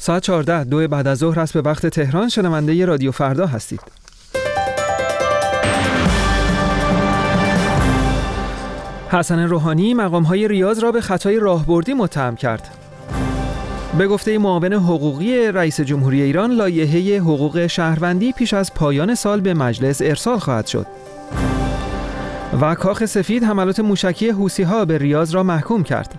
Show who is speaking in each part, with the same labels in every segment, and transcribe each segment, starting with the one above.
Speaker 1: ساعت 14 بعد از ظهر است به وقت تهران. شنونده رادیو فردا هستید. حسن روحانی مقام‌های ریاض را به خطای راهبردی متهم کرد. به گفته معاون حقوقی رئیس جمهوری ایران، لایحه حقوق شهروندی پیش از پایان سال به مجلس ارسال خواهد شد. و کاخ سفید حملات موشکی حوثی‌ها به ریاض را محکوم کرد.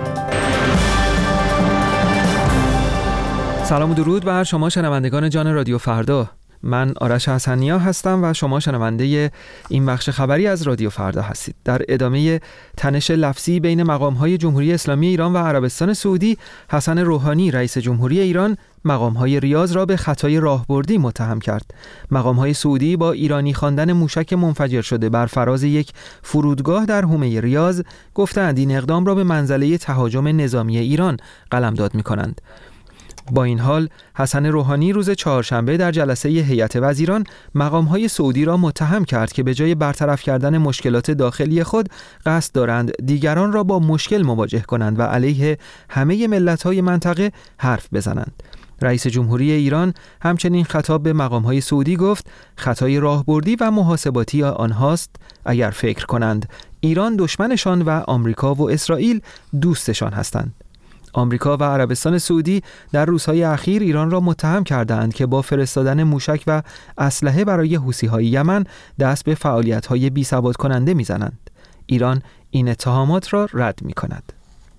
Speaker 1: سلام و درود بر شما شنوندگان جان رادیو فردا. من آرش حسنیا هستم و شما شنونده این بخش خبری از رادیو فردا هستید. در ادامه تنش لفظی بین مقام‌های جمهوری اسلامی ایران و عربستان سعودی، حسن روحانی رئیس جمهوری ایران مقام‌های ریاض را به خطای راهبردی متهم کرد. مقام‌های سعودی با ایرانی خواندن موشک منفجر شده بر فراز یک فرودگاه در حومه ریاض گفتند این اقدام را به منزله تهاجم نظامی ایران قلمداد می‌کنند. با این حال حسن روحانی روز چهارشنبه در جلسه هیئت وزیران مقام‌های سعودی را متهم کرد که به جای برطرف کردن مشکلات داخلی خود قصد دارند دیگران را با مشکل مواجه کنند و علیه همه ملت‌های منطقه حرف بزنند. رئیس جمهوری ایران همچنین خطاب به مقام‌های سعودی گفت خطای راهبردی و محاسباتی آنهاست اگر فکر کنند ایران دشمنشان و آمریکا و اسرائیل دوستشان هستند. آمریکا و عربستان سعودی در روزهای اخیر ایران را متهم کردند که با فرستادن موشک و اسلحه برای حوثی‌های یمن دست به فعالیت‌های بی‌ثبات کننده می‌زنند. ایران این اتهامات را رد می‌کند.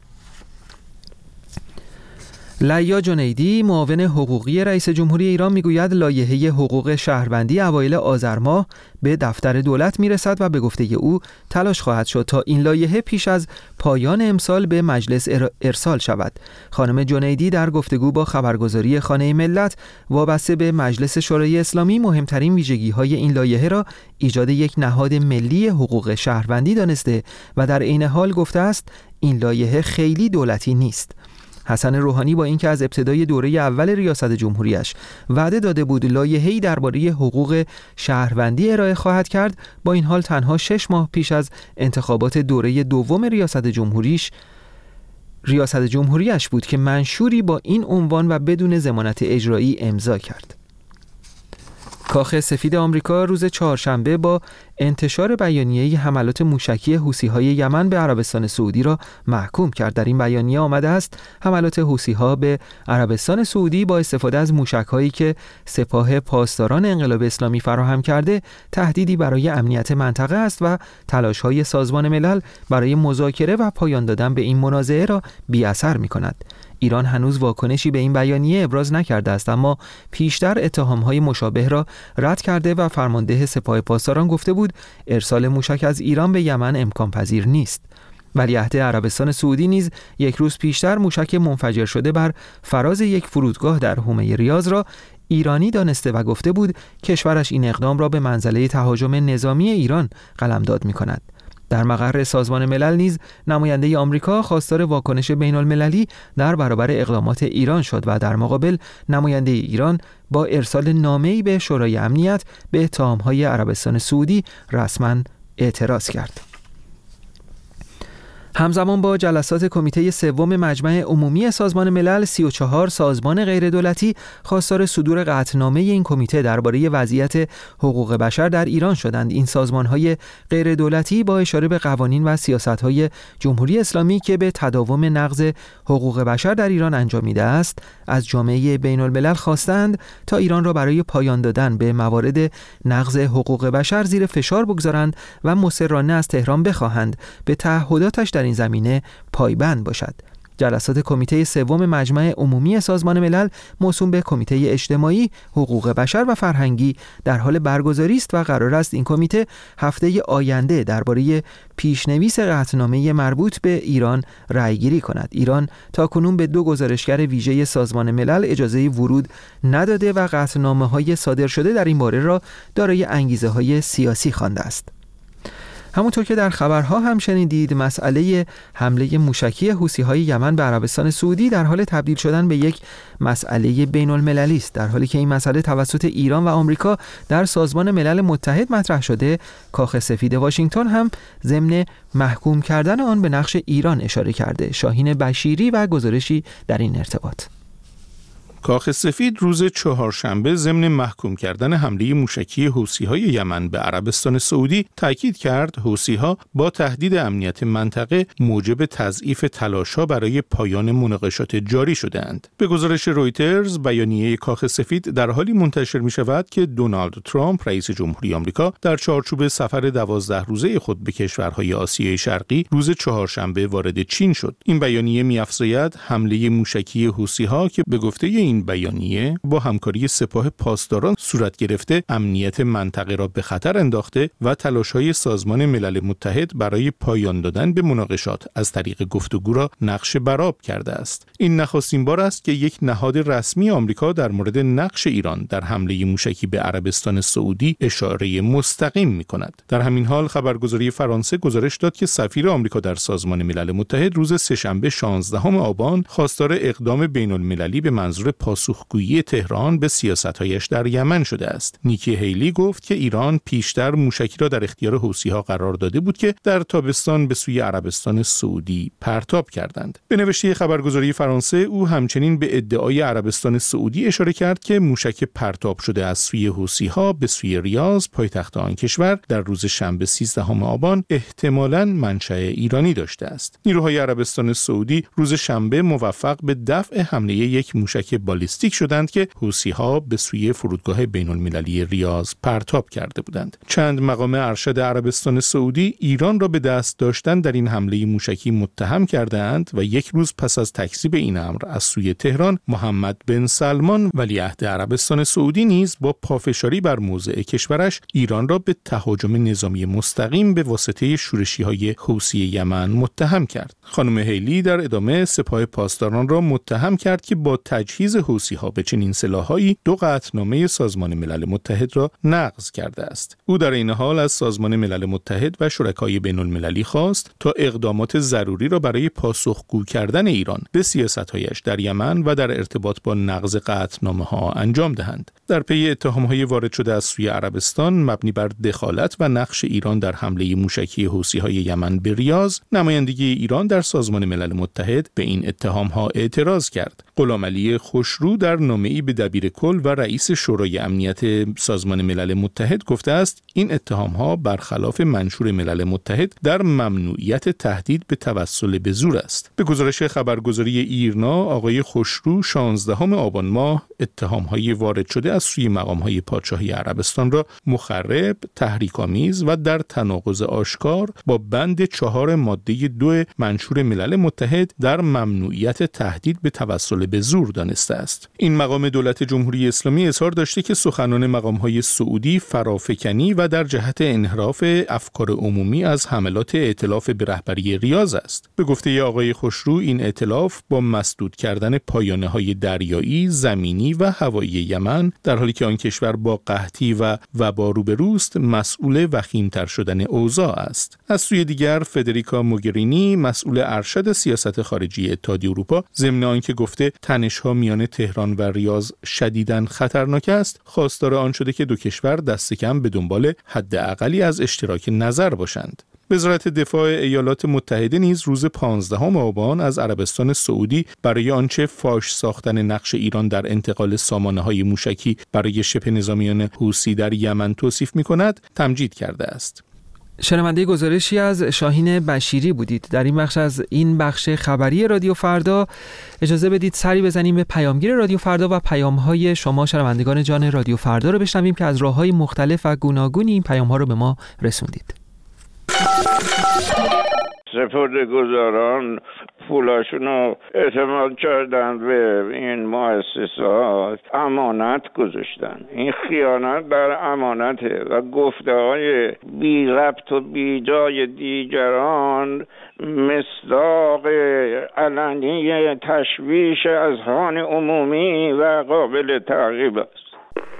Speaker 1: لیا جنیدی معاون حقوقی رئیس جمهوری ایران میگوید لایحه حقوق شهروندی اوایل آذر ماه به دفتر دولت میرسد و به گفته او تلاش خواهد شد تا این لایحه پیش از پایان امسال به مجلس ارسال شود. خانم جنیدی در گفتگو با خبرگزاری خانه ملت وابسته به مجلس شورای اسلامی مهمترین ویژگی‌های این لایحه را ایجاد یک نهاد ملی حقوق شهروندی دانسته و در عین حال گفته است این لایحه خیلی دولتی نیست. حسن روحانی با اینکه از ابتدای دوره اول ریاست جمهوریش وعده داده بود لایحه‌ای درباره حقوق شهروندی ارائه خواهد کرد، با این حال تنها 6 ماه پیش از انتخابات دوره دوم ریاست جمهوریش بود که منشوری با این عنوان و بدون ضمانت اجرایی امضا کرد. کاخ سفید آمریکا روز چهارشنبه با انتشار بیانیه حملات موشکی حوثی‌های یمن به عربستان سعودی را محکوم کرد. در این بیانیه آمده است حملات حوثی‌ها به عربستان سعودی با استفاده از موشک‌هایی که سپاه پاسداران انقلاب اسلامی فراهم کرده تهدیدی برای امنیت منطقه است و تلاش‌های سازمان ملل برای مذاکره و پایان دادن به این منازعه را بی‌اثر می‌کند. ایران هنوز واکنشی به این بیانیه ابراز نکرده است، اما پیشتر اتهام‌های مشابه را رد کرده و فرمانده سپاه پاسداران گفته بود ارسال موشک از ایران به یمن امکان پذیر نیست. ولیعهد عربستان سعودی نیز یک روز پیشتر موشک منفجر شده بر فراز یک فرودگاه در حومه ریاض را ایرانی دانسته و گفته بود کشورش این اقدام را به منزله تهاجم نظامی ایران قلمداد می‌کند. در مقر سازمان ملل نیز نماینده آمریکا خواستار واکنش بین المللی در برابر اقدامات ایران شد و در مقابل نماینده ایران با ارسال نامه‌ای به شورای امنیت به اتهام‌های عربستان سعودی رسما اعتراض کرد. همزمان با جلسات کمیته سوم مجمع عمومی سازمان ملل، 34 سازمان غیردولتی خواستار صدور قطعنامه این کمیته درباره وضعیت حقوق بشر در ایران شدند. این سازمان‌های غیردولتی با اشاره به قوانین و سیاست‌های جمهوری اسلامی که به تداوم نقض حقوق بشر در ایران انجامیده است، از جامعه بین الملل خواستند تا ایران را برای پایان دادن به موارد نقض حقوق بشر زیر فشار بگذارند و مصرانه از تهران بخواهند به تعهداتش در این زمینه پایبند باشد. جلسات کمیته سوم مجمع عمومی سازمان ملل موسوم به کمیته اجتماعی، حقوق بشر و فرهنگی در حال برگزاری است و قرار است این کمیته هفته آینده درباره پیشنویس قطعنامه مربوط به ایران رأیگیری کند. ایران تاکنون به 2 گزارشگر ویژه سازمان ملل اجازه ورود نداده و قطعنامه‌های صادر شده در این باره را دارای انگیزه‌های سیاسی خوانده است. همونطور که در خبرها هم شنیدید، مسئله حمله موشکی حوثی‌های یمن به عربستان سعودی در حال تبدیل شدن به یک مسئله بین المللی است. در حالی که این مسئله توسط ایران و آمریکا در سازمان ملل متحد مطرح شده، کاخ سفید واشنگتن هم ضمن محکوم کردن آن به نقش ایران اشاره کرده. شاهین بشیری و گزارشی در این ارتباط.
Speaker 2: کاخ سفید روز چهارشنبه ضمن محکوم کردن حمله موشکی حوثی‌های یمن به عربستان سعودی تاکید کرد حوثی‌ها با تهدید امنیت منطقه موجب تضعیف تلاش‌ها برای پایان مناقشات جاری شده‌اند. به گزارش رویترز، بیانیه کاخ سفید در حالی منتشر می‌شود که دونالد ترامپ رئیس جمهوری آمریکا در چارچوب سفر 12 روزه خود به کشورهای آسیای شرقی روز چهارشنبه وارد چین شد. این بیانیه می‌افزاید حمله موشکی حوثی‌ها که به گفته این بیانیه با همکاری سپاه پاسداران صورت گرفته امنیت منطقه را به خطر انداخته و تلاش‌های سازمان ملل متحد برای پایان دادن به مناقشات از طریق گفتگو را نقش برآب کرده است. این نخستین بار است که یک نهاد رسمی آمریکا در مورد نقش ایران در حمله موشکی به عربستان سعودی اشاره مستقیم می‌کند. در همین حال خبرگزاری فرانسه گزارش داد که سفیر آمریکا در سازمان ملل متحد روز سه‌شنبه 16 آبان خواستار اقدام بین‌المللی به منظور پاسخگویی تهران به سیاست‌هایش در یمن شده است. نیکی هیلی گفت که ایران پیشتر موشکی را در اختیار حوثی‌ها قرار داده بود که در تابستان به سوی عربستان سعودی پرتاب کردند. به نوشته خبرگزاری فرانسه او همچنین به ادعای عربستان سعودی اشاره کرد که موشک پرتاب شده از سوی حوثی‌ها به سوی ریاض پایتخت آن کشور در روز شنبه 13 آبان احتمالاً منشأ ایرانی داشته است. نیروهای عربستان سعودی روز شنبه موفق به دفع حمله یک موشک بالیستیک شدند که حوثی‌ها به سوی فرودگاه بین‌المللی ریاض پرتاب کرده بودند. چند مقام ارشد عربستان سعودی ایران را به دست داشتن در این حمله موشکی متهم کردند و یک روز پس از تکذیب این امر از سوی تهران، محمد بن سلمان ولیعهد عربستان سعودی نیز با پافشاری بر موضع کشورش ایران را به تهاجم نظامی مستقیم به واسطه شورشی‌های حوثی یمن متهم کرد. خانم هیلی در ادامه سپاه پاسداران را متهم کرد که با تجهیز حوثی‌ها به چنین سلاح‌هایی دو قطعنامه سازمان ملل متحد را نقض کرده است. او در این حال از سازمان ملل متحد و شرکای بین‌المللی خواست تا اقدامات ضروری را برای پاسخگو کردن ایران به سیاست‌هایش در یمن و در ارتباط با نقض قطعنامه‌ها انجام دهند. در پی اتهام‌های وارد شده از سوی عربستان مبنی بر دخالت و نقش ایران در حمله موشکی حوثی‌های یمن به ریاض، نمایندگی ایران در سازمان ملل متحد به این اتهام‌ها اعتراض کرد. غلامعلی خوشرو در نامه‌ای به دبیرکل و رئیس شورای امنیت سازمان ملل متحد گفته است این اتهام‌ها برخلاف منشور ملل متحد در ممنوعیت تهدید به توسل به زور است. به گزارش خبرگزاری ایرنا، آقای خوشرو 16 آبان ماه اتهام‌های وارد شده از سوی مقام‌های پادشاهی عربستان را مخرب، تحریک‌آمیز و در تناقض آشکار با بند 4 ماده 2 منشور ملل متحد در ممنوعیت تهدید به توسل به زور دانسته است. این مقام دولت جمهوری اسلامی اظهار داشته که سخنان مقام‌های سعودی فرافکنی و در جهت انحراف افکار عمومی از حملات ائتلاف به رهبری ریاض است. به گفته آقای خوشرو این ائتلاف با مسدود کردن پایانه‌های دریایی، زمینی و هوایی یمن در حالی که آن کشور با قحطی و وبا روبروست مسئول وخیم‌تر شدن اوضاع است. از سوی دیگر فدریکا موگرینی مسئول ارشد سیاست خارجی اتحادیه اروپا ضمن آنکه گفته تنش‌ها میان تهران و ریاض شدیداً خطرناک است، خواستار آن شده که دو کشور دست کم به دنبال حداقلی از اشتراک نظر باشند. وزارت دفاع ایالات متحده نیز روز 15 آبان از عربستان سعودی برای آنچه فاش ساختن نقش ایران در انتقال سامانه‌های موشکی برای شبه نظامیان حوثی در یمن توصیف می‌کند، تمجید کرده است.
Speaker 1: شنونده گزارشی از شاهین بشیری بودید. در این بخش از این بخش خبری رادیو فردا اجازه بدید سری بزنیم به پیامگیر رادیو فردا و پیام‌های شما شنوندگان جان رادیو فردا رو بشنویم که از راه‌های مختلف و گوناگون این پیام‌ها رو به ما رسوندید.
Speaker 3: سپرده‌گزاران پولاشون رو اعتماد کردن به این مؤسسات، امانت گذاشتن. این خیانت بر امانته و گفته‌های بی ربط و بی جای دیگران مصداق علنی تشویش اذهان عمومی و قابل تعقیب است.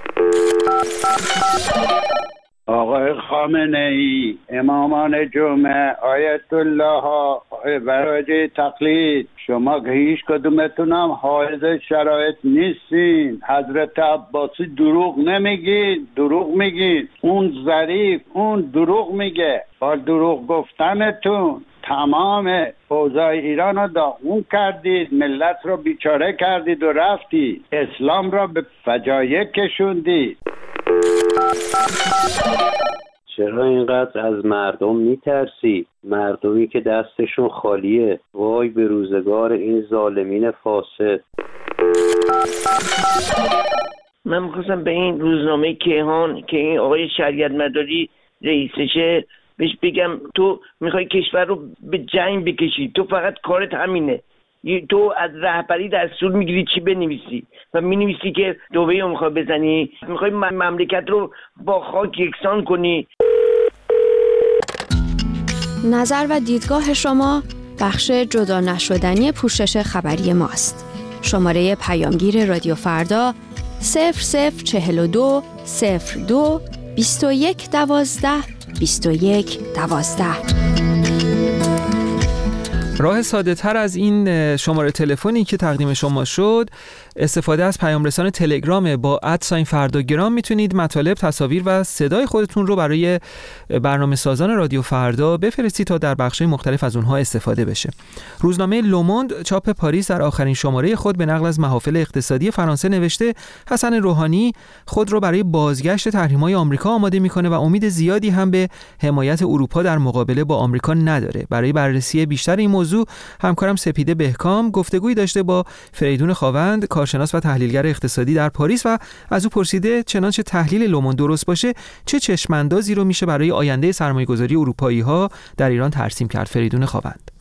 Speaker 4: آقای خامنه‌ای، امامان جمعه، آیت الله ها برای تقلید، شما که هیچ کدومتون هم حائز شرایط نیستین. حضرت عباسی دروغ نمیگید، دروغ میگید. اون ظریف اون دروغ میگه. با دروغ گفتنتون تمام اوضاع ایران رو داغون کردید، ملت رو بیچاره کردید و رفتید، اسلام را به فجایع کشوندید.
Speaker 5: چرا اینقدر از مردم میترسی؟ مردمی که دستشون خالیه. وای به روزگار این ظالمین فاسد.
Speaker 6: من می‌خواستم به این روزنامه کیهان که این آقای شریعت مداری رئیسشه بهش بگم تو میخوای کشور رو به جنگ بکشی، تو فقط کارت همینه، تو از رهبری دستور میگیری چی بنویسی و مینویسی که دبی رو میخوای بزنی، میخوای مملکت رو با خاک یکسان کنی.
Speaker 7: نظر و دیدگاه شما بخش جدا نشدنی پوشش خبری ماست. شماره پیامگیر رادیو فردا 0042 02 21 12 21 12.
Speaker 1: راه ساده تر از این شماره تلفنی که تقدیم شما شد استفاده از پیام رسان تلگرام با @فرداگرام. میتونید مطالب، تصاویر و صدای خودتون رو برای برنامه سازان رادیو فردا بفرستید تا در بخش‌های مختلف از اونها استفاده بشه. روزنامه لوموند چاپ پاریس در آخرین شماره خود به نقل از محافل اقتصادی فرانسه نوشته حسن روحانی خود رو برای بازگشت تحریم‌های آمریکا آماده میکنه و امید زیادی هم به حمایت اروپا در مقابله با آمریکا نداره. برای بررسی بیشتر این موضوع همکارم سپیده بهکام گفتگویی داشته با فریدون خاوند، کارشناس و تحلیلگر اقتصادی در پاریس و از او پرسیده چنانچه تحلیل لوموند درست باشه چه چشماندازی رو میشه برای آینده سرمایه‌گذاری اروپایی‌ها در ایران ترسیم کرد. فریدون خاوند: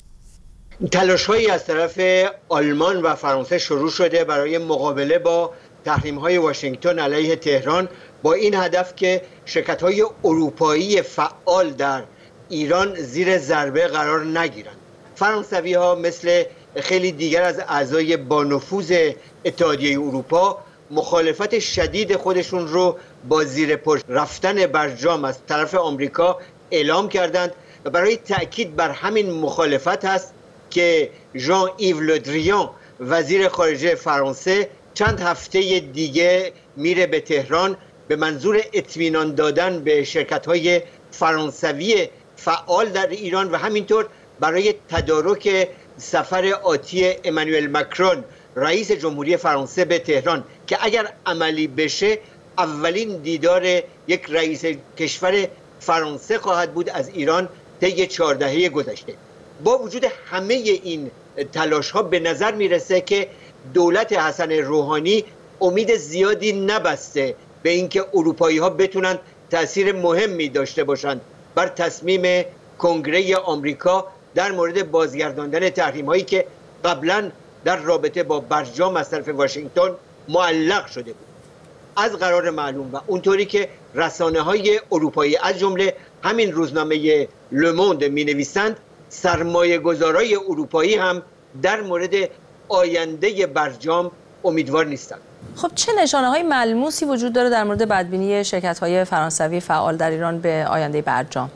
Speaker 8: تلاش‌هایی از طرف آلمان و فرانسه شروع شده برای مقابله با تحریم‌های واشنگتن علیه تهران با این هدف که شرکت‌های اروپایی فعال در ایران زیر ضربه قرار نگیرند. فرانسوی‌ها مثل خیلی دیگر از اعضای با نفوذ اتحادیه اروپا مخالفت شدید خودشون رو با زیر پا رفتن برجام از طرف آمریکا اعلام کردند و برای تأکید بر همین مخالفت هست که ژان ایو لودریان وزیر خارجه فرانسه چند هفته دیگه میره به تهران به منظور اطمینان دادن به شرکت‌های فرانسوی فعال در ایران و همینطور برای تدارک سفر آتی امانوئل مکرون رئیس جمهوری فرانسه به تهران که اگر عملی بشه اولین دیدار یک رئیس کشور فرانسه خواهد بود از ایران طی 4 دهه گذشته. با وجود همه این تلاش ها به نظر میرسه که دولت حسن روحانی امید زیادی نبسته به اینکه اروپایی ها بتونن تأثیر مهمی داشته باشند بر تصمیم کنگره آمریکا در مورد بازگرداندن تحریم هایی که قبلا در رابطه با برجام از طرف واشنگتن معلق شده بود. از قرار معلوم و اونطوری که رسانه های اروپایی از جمله همین روزنامه لوموند می نویسند، سرمایه گذارای اروپایی هم در مورد آینده برجام امیدوار نیستند.
Speaker 9: خب چه نشانه های ملموسی وجود داره در مورد بدبینی شرکت های فرانسوی فعال در ایران به آینده برجام؟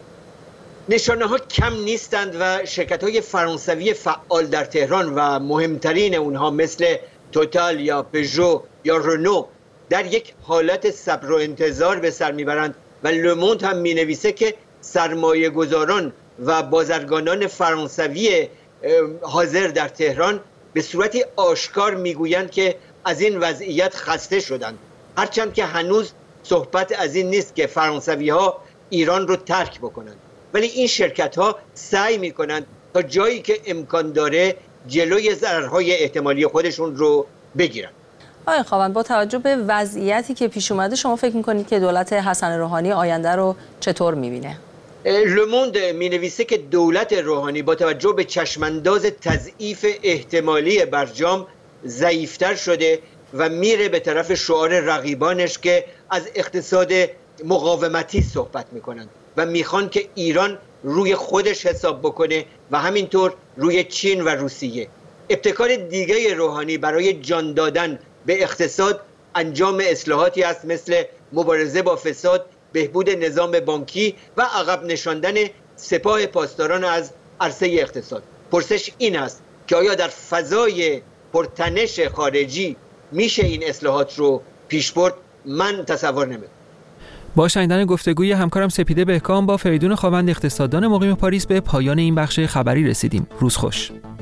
Speaker 8: نشانه ها کم نیستند و شرکت های فرانسوی فعال در تهران و مهمترین اونها مثل توتال یا پژو یا رنو در یک حالت صبر و انتظار به سر میبرند و لوموند هم می نویسه که سرمایه گذاران و بازرگانان فرانسوی حاضر در تهران به صورتی آشکار میگویند که از این وضعیت خسته شدند، هرچند که هنوز صحبت از این نیست که فرانسوی ها ایران رو ترک بکنند، ولی این شرکت ها سعی میکنند تا جایی که امکان داره جلوی ضررهای احتمالی خودشون رو بگیرن.
Speaker 9: آقای خاوند، با توجه به وضعیتی که پیش اومده شما فکر میکنید که دولت حسن روحانی آینده رو چطور میبینه؟
Speaker 8: لوموند می نویسه که دولت روحانی با توجه به چشمانداز تضعیف احتمالی برجام ضعیفتر شده و میره به طرف شعار رقیبانش که از اقتصاد مقاومتی صحبت میکنن و میخوان که ایران روی خودش حساب بکنه و همینطور روی چین و روسیه. ابتکار دیگه روحانی برای جان دادن به اقتصاد انجام اصلاحاتی است مثل مبارزه با فساد، بهبود نظام بانکی و عقب نشاندن سپاه پاسداران از عرصه اقتصاد. پرسش این است که آیا در فضای پرتنش خارجی میشه این اصلاحات رو پیش برد؟ من تصور نمی‌کنم.
Speaker 1: با شنیدن گفتگوی همکارم سپیده بهکام با فریدون خاوند اقتصاددان مقیم پاریس به پایان این بخش خبری رسیدیم. روز خوش.